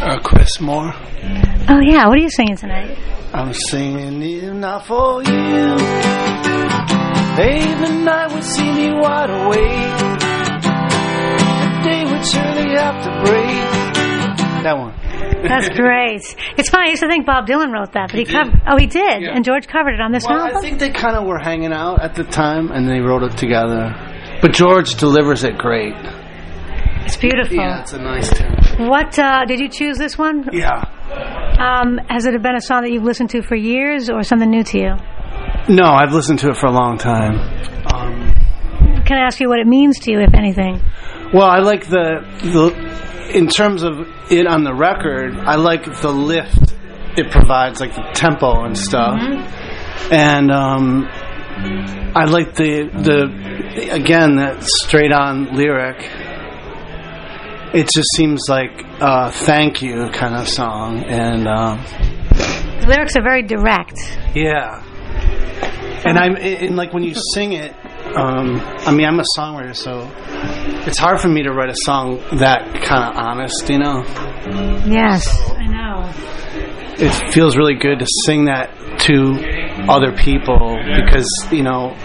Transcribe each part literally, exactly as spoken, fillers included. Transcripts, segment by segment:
Uh, Chris Moore. Oh, yeah. What are you singing tonight? I'm singing If Not For You. Babe, the night would see me wide awake. The day would surely have to break. That one. That's great. It's funny. I used to think Bob Dylan wrote that, but he, He covered. did. Oh, he did, Yeah. and George covered it on this Well, album. I think they kind of were hanging out at the time, and they wrote it together. But George delivers it great. It's beautiful. Yeah, it's a nice tune. What uh, did you choose this one? Yeah. Um, has it been a song that you've listened to for years, or something new to you? No, I've listened to it for a long time. Um, Can I ask you what it means to you, if anything? well, I like the, the, in terms of it on the record, I like the lift it provides, like the tempo and stuff. Mm-hmm. And um, I like the, the, again, that straight on lyric. It just seems like a thank you kind of song. And um, The lyrics are very direct. yeah. And I'm and like when you sing it, um, I mean, I'm a songwriter, so it's hard for me to write a song that kind of honest, you know. Yes, I know. It feels really good to sing that to other people because, you know,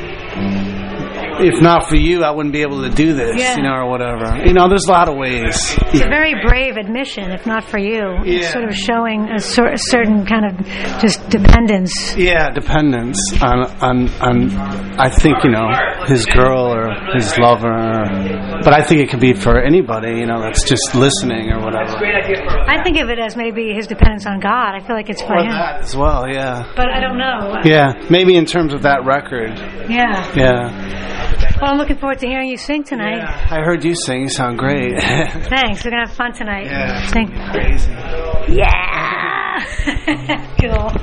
if not for you, I wouldn't be able to do this, Yeah. you know, or whatever. You know, there's a lot of ways. It's a very brave admission, if not for you. It's Yeah. sort of showing a, cer- a certain kind of just dependence. Yeah, dependence on, on, on, I think, you know, his girl or his lover. But I think it could be for anybody, you know, that's just listening or whatever. I think of it as maybe his dependence on God. I feel like it's for Or him. that as well, yeah. But I don't know. Yeah, maybe in terms of that record. Yeah. Yeah. Well, I'm looking forward to hearing you sing tonight. Yeah. I heard you sing. You sound great. Thanks. We're going to have fun tonight. Yeah. Sing. Crazy. Yeah. Cool.